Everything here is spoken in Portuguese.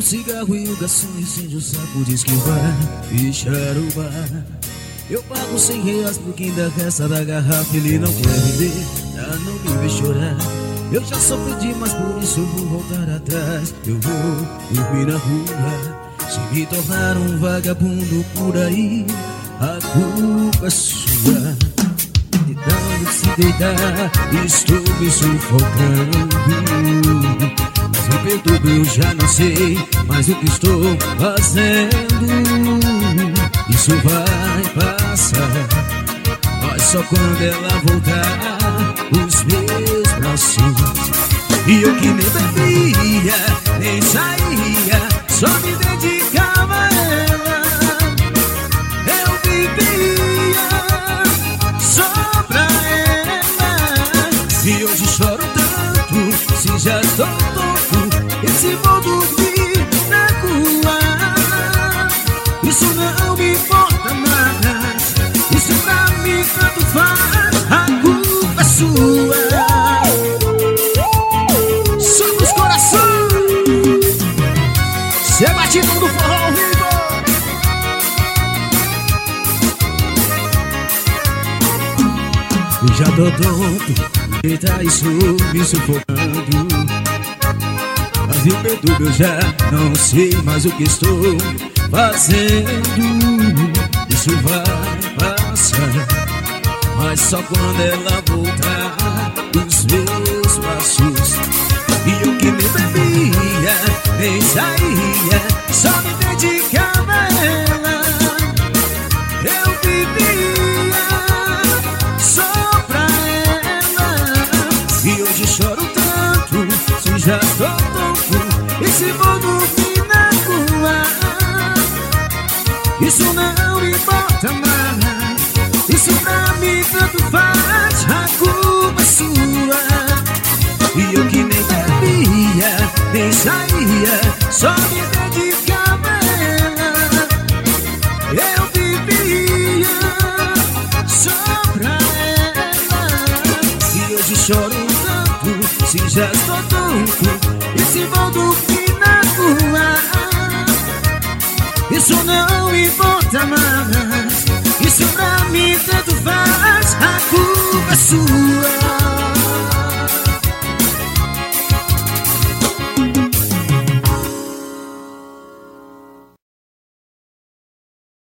cigarro e o garçom acende o saco, diz que vai fechar o bar. Eu pago R$100 pro que ainda resta da garrafa, ele não quer vender pra não me ver chorar. Eu já sofri demais, por isso eu vou voltar atrás. Eu vou dormir na rua, se me tornar um vagabundo por aí, a culpa é sua. Tentando se deitar, estou me sufocando. Mas me perturbo, eu já não sei mais o que estou fazendo. Isso vai passar, mas só quando ela voltar os meus braços. E eu que nem bebia, nem saía, só me dedicava a ela. Eu vivia só pra ela. E hoje choro tanto, se já estou tonto, e se vou dormir na rua. Isso não me importa mais, isso pra mim tanto faz. A culpa é sua. Somos coração, cê bate tudo forró ao vivo. Eu já tô tonto, eita, isso me sufocando. Mas me perturba, eu já não sei mais o que estou fazendo. Isso vai passar, mas só quando ela voltar os meus braços. E eu que nem bebia, nem saía, só me dedicava a ela. Eu vivia só pra ela. E hoje choro tanto, se já estou tonto, e se vou dormir na rua. Isso não importa mais, isso pra mim tanto faz. A culpa é sua. E eu que nem bebia, nem saía, só me dedicava a ela. Eu vivia só pra ela. E hoje choro tanto, se já estou tonto, e se vou dormir na rua. Isso não importa mais, isso pra mim tanto faz. A culpa é sua.